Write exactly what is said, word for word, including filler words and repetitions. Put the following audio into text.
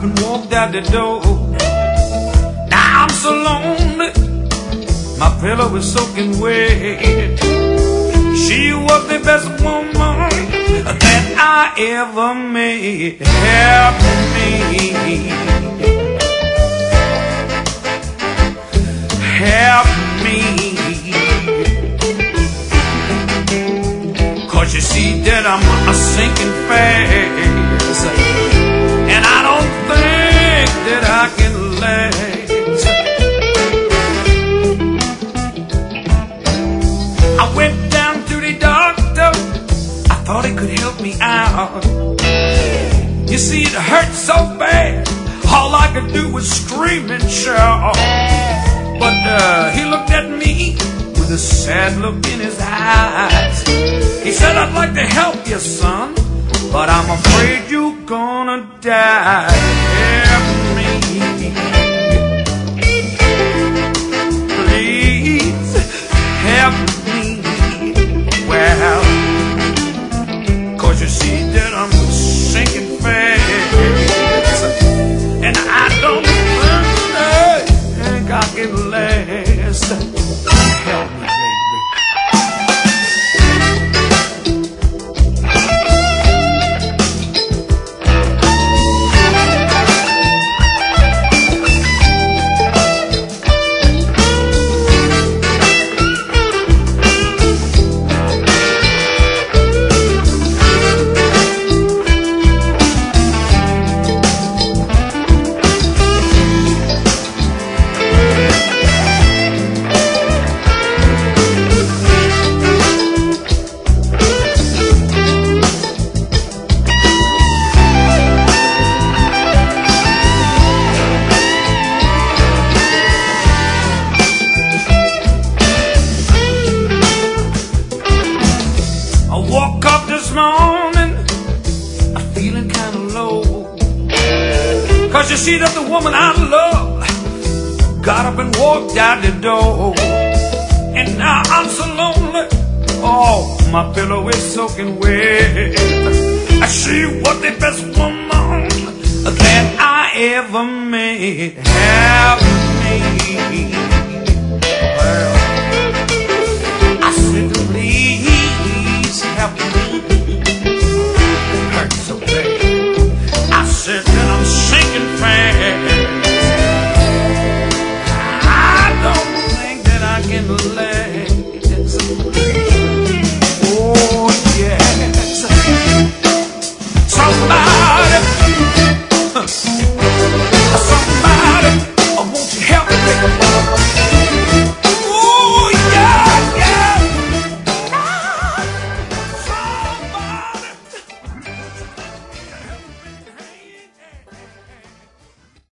and walked out the door. Now I'm so lonely, my pillow was soaking wet. She was the best woman that I ever met. Help me, help me, 'cause you see that I'm a sinking fast, and I don't think that I can last. I went down to the doctor, I thought he could help me out. You see, it hurt so bad, all I could do was scream and shout. But uh, he looked at me with a sad look in his eyes. He said, I'd like to help you, son, but I'm afraid you're gonna die. Help me, please, help me. Well, 'cause you see that I'm sinking fast, and I don't think I can last. Help me, baby. You see that the woman I love got up and walked out the door, and now I'm so lonely. Oh, my pillow is soaking wet. She was the best woman that I ever met. Help me. Well, I said, please help me. It hurts so bad. I said that I'm sinking fast. I don't think that I can last. Oh yes, somebody, somebody, won't you help me?